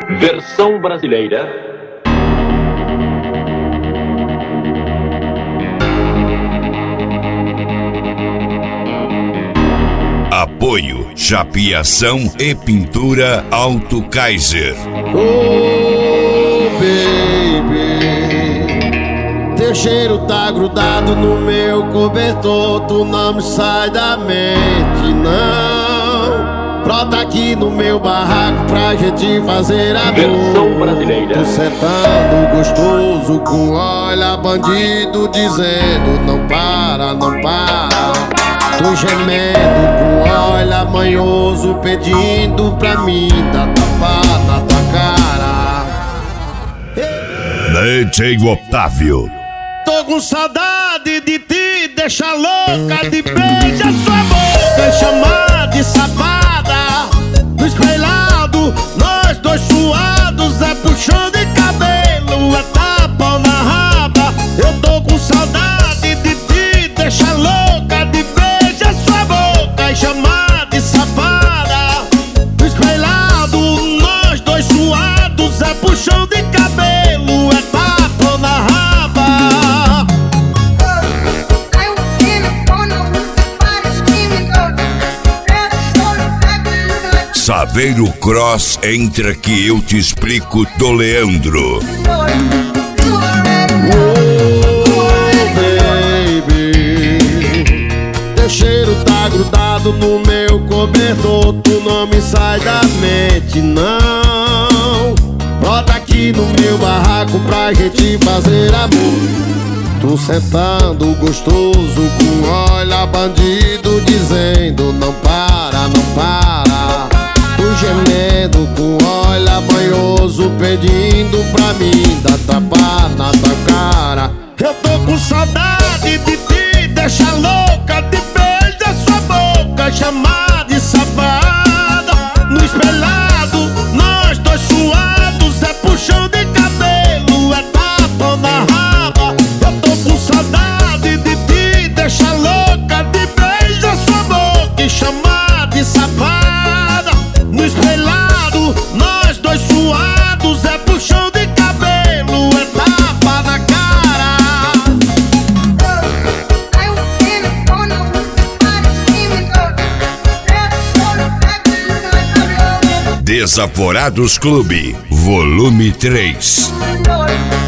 Versão brasileira. Apoio, chapeação e pintura Auto Kaiser. Oh, baby, teu cheiro tá grudado no meu cobertor. Tu não me sai da mente, não. Brota aqui no meu barraco pra gente fazer amor. Versão brasileira. Tu sentando gostoso com olha bandido dizendo não para, não para. Tu gemendo com olha manhoso pedindo pra mim dar tapa na tua cara. DJ Otávio. Tô com saudade de ti, deixa louca de beijar sua boca e chamar de safada. No espelhado, nós dois suados, é puxão de cabelo, é tapa na raba. Eu tô com saudade de ti, deixa louca de beijar sua boca e chamar de safada. No espelhado, nós dois suados, é puxão de cabelo, é tapa na raba. Saveiro Cross, entra que eu te explico do Leandro. Teu cheiro tá grudado no meu cobertor. Tu não me sai da mente, não. Brota aqui no meu barraco pra gente fazer amor. Tu sentando gostoso com olha bandido dizendo não para, não para. Tu gemendo com olha banhoso pedindo pra mim dar tapa na tua cara. Eu tô com saudade de ti, deixa louca de beijar sua boca, chamar de safada. No espelhado, nós dois suados, é puxão de cabelo, é tapa na raba. Eu tô com saudade de ti, deixa louca de beijar sua boca e chamar de safada. No espelhado, nós dois suados, é puxão de cabelo, é tapa na cara. Desaforados Clube, volume 3.